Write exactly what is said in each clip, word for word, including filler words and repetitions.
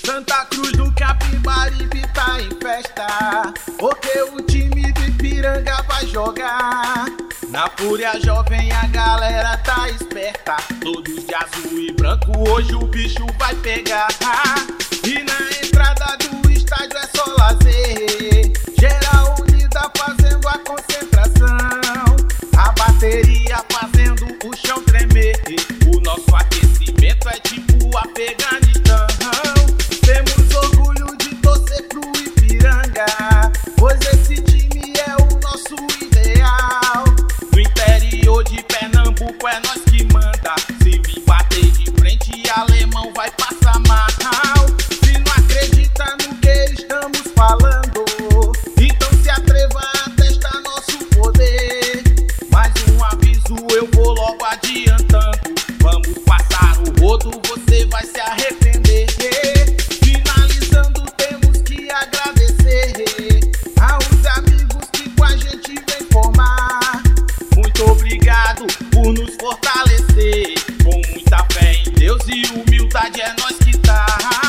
Santa Cruz do Capibaribe tá em festa, porque o time do Ipiranga vai jogar. Na Fúria Jovem a galera tá esperta, todos de azul e branco hoje o bicho vai pegar. E na entrada do estádio é só lazer, geral unida fazendo a concentração, a bateria fazendo o chão tremer. O nosso aquecimento é tipo Afeganistão. Temos orgulho de torcer pro Ipiranga, pois esse time é o nosso ideal. No interior de Pernambuco é nós que manda, se vir bater de frente alemão vai passar mal. Se não acredita no que estamos falando, então se atreva a testar nosso poder. Mais um aviso eu vou logo adiantando, vamos passar o rodo, você vai se arrepender. Finalizando temos que agradecer aos amigos que com a gente vem formar. Muito obrigado por nos fortalecer, com muita fé em Deus e humildade é nós que tá.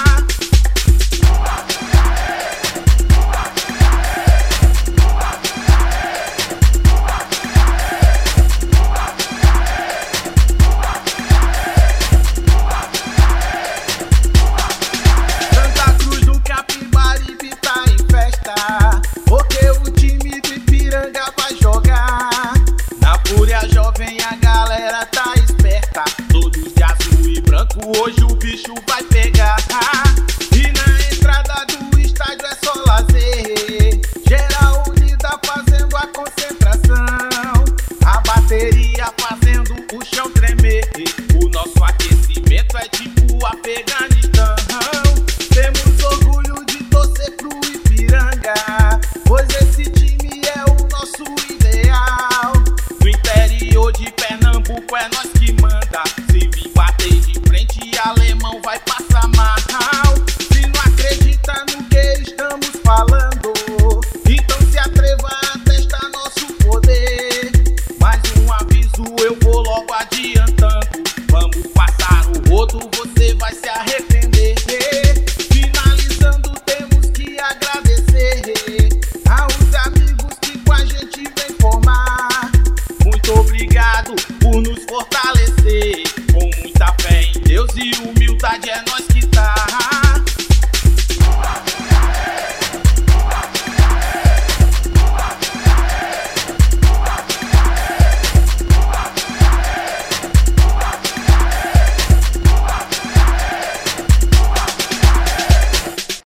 Santa Cruz do Capibaribe tá em festa, porque o time do Ipiranga vai jogar. Na Fúria Jovem a galera tá esperta, todos de azul e branco hoje o bicho vai pegar.